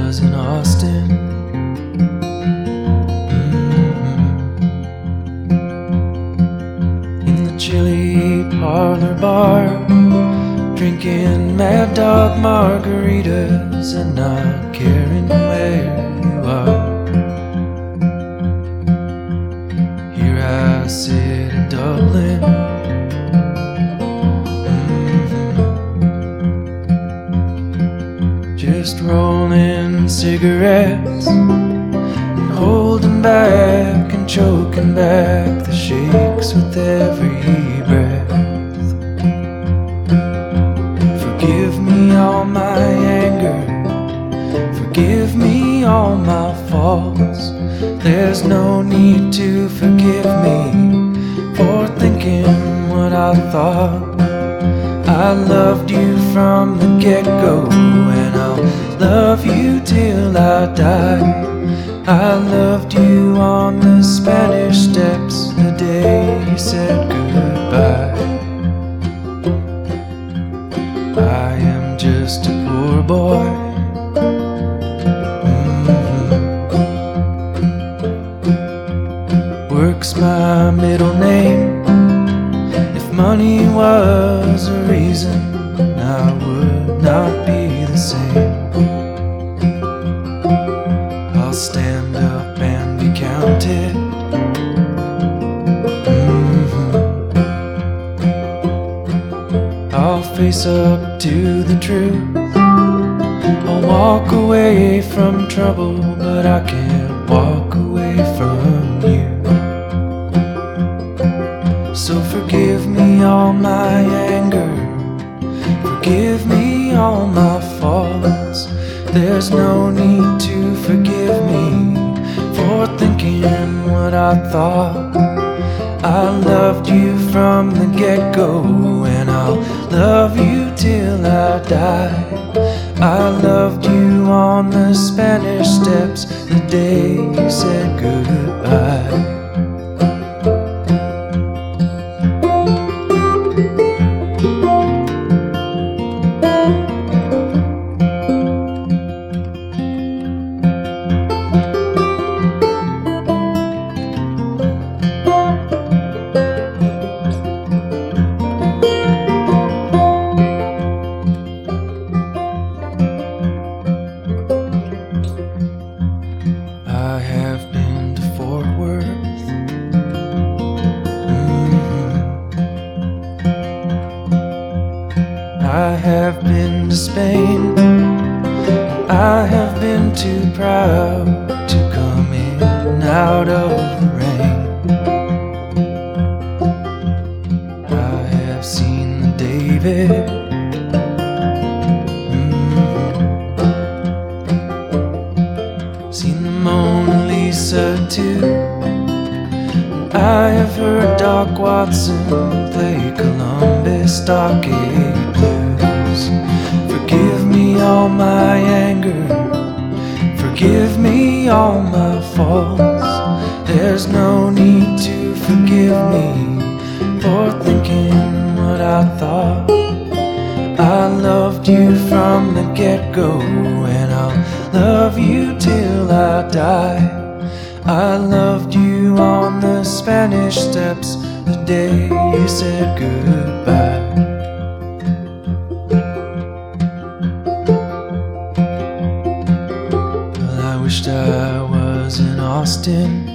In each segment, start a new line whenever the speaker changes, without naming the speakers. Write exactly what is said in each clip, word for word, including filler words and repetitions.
was in Austin. Mm-hmm. In the chilly parlor bar, drinking Mad Dog margaritas and not caring where you are. Here I sit in Dublin, mm-hmm. just rolling cigarettes and holding back and choking back the shakes with every breath. Forgive me all my anger, forgive me all my faults. There's no need to forgive me for thinking what I thought. I loved you from the get-go, and I'll love you till I die. I loved you on the Spanish Steps the day you said goodbye. I am just a poor boy, mm-hmm. Work's my middle name. If money was a reason, I would not be the same. I'll stand up and be counted, I'll face up to the truth. I'll walk away from trouble, but I can't walk away from you. So forgive me all my anger, forgive me all my faults. There's no need to forgive me for thinking what I thought. I loved you from the get-go, and I'll love you till I die. I loved you on the Spanish Steps the day you said goodbye. I have been to Fort Worth, mm-hmm. I have been to Spain. I have been too proud to come in out of the rain. I have seen the David, seen the Mona Lisa too. I have heard Doc Watson play Columbus Stockade Blues. Forgive me all my anger, forgive me all my faults. There's no need to forgive me for thinking what I thought. I loved you from the get-go, and I'll love you till I die. I loved you on the Spanish Steps the day you said goodbye. Well, I wished I was in Austin,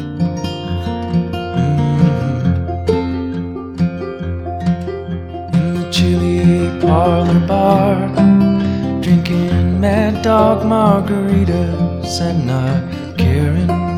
chilly parlor bar, drinking Mad Dog margaritas and not caring